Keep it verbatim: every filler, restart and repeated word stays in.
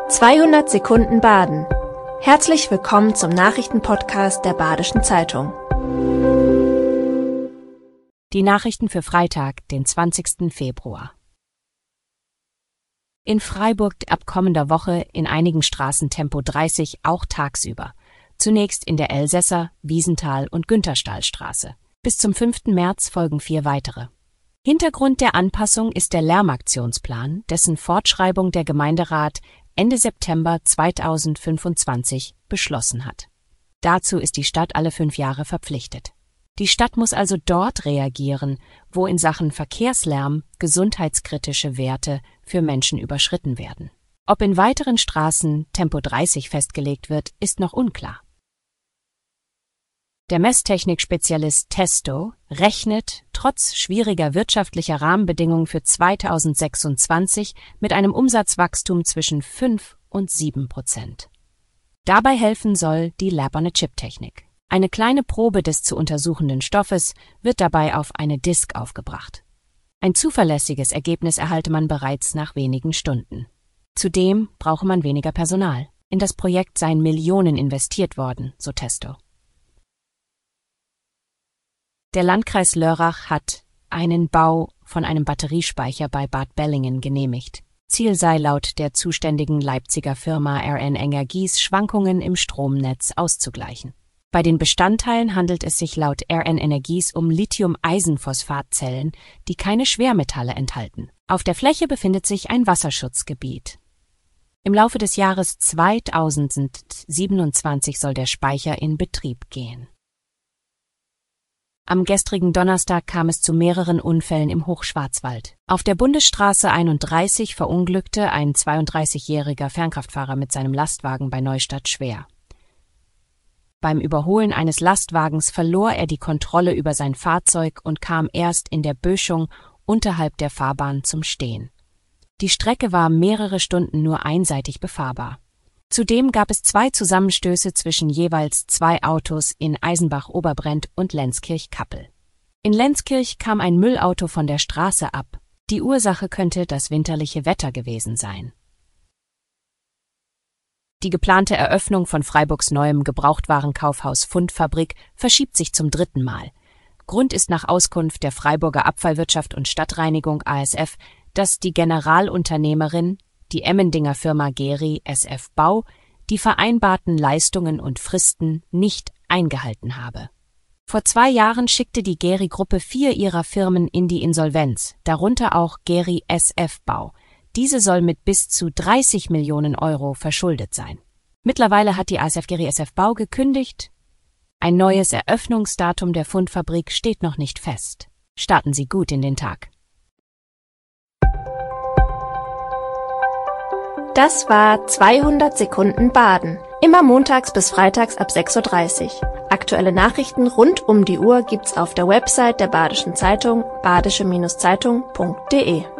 zweihundert Sekunden Baden. Herzlich willkommen zum Nachrichtenpodcast der Badischen Zeitung. Die Nachrichten für Freitag, den zwanzigsten Februar. In Freiburg ab kommender Woche in einigen Straßen Tempo dreißig auch tagsüber. Zunächst in der Elsässer, Wiesenthal- und Günterstallstraße. Bis zum fünften März folgen vier weitere. Hintergrund der Anpassung ist der Lärmaktionsplan, dessen Fortschreibung der Gemeinderat Ende September zweitausendfünfundzwanzig beschlossen hat. Dazu ist die Stadt alle fünf Jahre verpflichtet. Die Stadt muss also dort reagieren, wo in Sachen Verkehrslärm gesundheitskritische Werte für Menschen überschritten werden. Ob in weiteren Straßen Tempo dreißig festgelegt wird, ist noch unklar. Der Messtechnik-Spezialist Testo rechnet trotz schwieriger wirtschaftlicher Rahmenbedingungen für zweitausendsechsundzwanzig mit einem Umsatzwachstum zwischen fünf und sieben Prozent. Dabei helfen soll die Lab-on-a-Chip-Technik. Eine kleine Probe des zu untersuchenden Stoffes wird dabei auf eine Disk aufgebracht. Ein zuverlässiges Ergebnis erhalte man bereits nach wenigen Stunden. Zudem brauche man weniger Personal. In das Projekt seien Millionen investiert worden, so Testo. Der Landkreis Lörrach hat einen Bau von einem Batteriespeicher bei Bad Bellingen genehmigt. Ziel sei laut der zuständigen Leipziger Firma R N Energies Schwankungen im Stromnetz auszugleichen. Bei den Bestandteilen handelt es sich laut R N Energies um Lithium-Eisenphosphat-Zellen, die keine Schwermetalle enthalten. Auf der Fläche befindet sich ein Wasserschutzgebiet. Im Laufe des Jahres zweitausendsiebenundzwanzig soll der Speicher in Betrieb gehen. Am gestrigen Donnerstag kam es zu mehreren Unfällen im Hochschwarzwald. Auf der Bundesstraße einunddreißig verunglückte ein zweiunddreißigjähriger Fernkraftfahrer mit seinem Lastwagen bei Neustadt schwer. Beim Überholen eines Lastwagens verlor er die Kontrolle über sein Fahrzeug und kam erst in der Böschung unterhalb der Fahrbahn zum Stehen. Die Strecke war mehrere Stunden nur einseitig befahrbar. Zudem gab es zwei Zusammenstöße zwischen jeweils zwei Autos in Eisenbach-Oberbrent und Lenzkirch-Kappel. In Lenzkirch kam ein Müllauto von der Straße ab. Die Ursache könnte das winterliche Wetter gewesen sein. Die geplante Eröffnung von Freiburgs neuem Gebrauchtwarenkaufhaus Fundfabrik verschiebt sich zum dritten Mal. Grund ist nach Auskunft der Freiburger Abfallwirtschaft und Stadtreinigung A S F, dass die Generalunternehmerin, die Emmendinger Firma Geri S F Bau, die vereinbarten Leistungen und Fristen nicht eingehalten habe. Vor zwei Jahren schickte die Geri-Gruppe vier ihrer Firmen in die Insolvenz, darunter auch Geri S F Bau. Diese soll mit bis zu dreißig Millionen Euro verschuldet sein. Mittlerweile hat die A S F Geri S F Bau gekündigt. Ein neues Eröffnungsdatum der Fundfabrik steht noch nicht fest. Starten Sie gut in den Tag. Das war zweihundert Sekunden Baden. Immer montags bis freitags ab sechs Uhr dreißig. Aktuelle Nachrichten rund um die Uhr gibt's auf der Website der Badischen Zeitung badische Zeitung punkt de.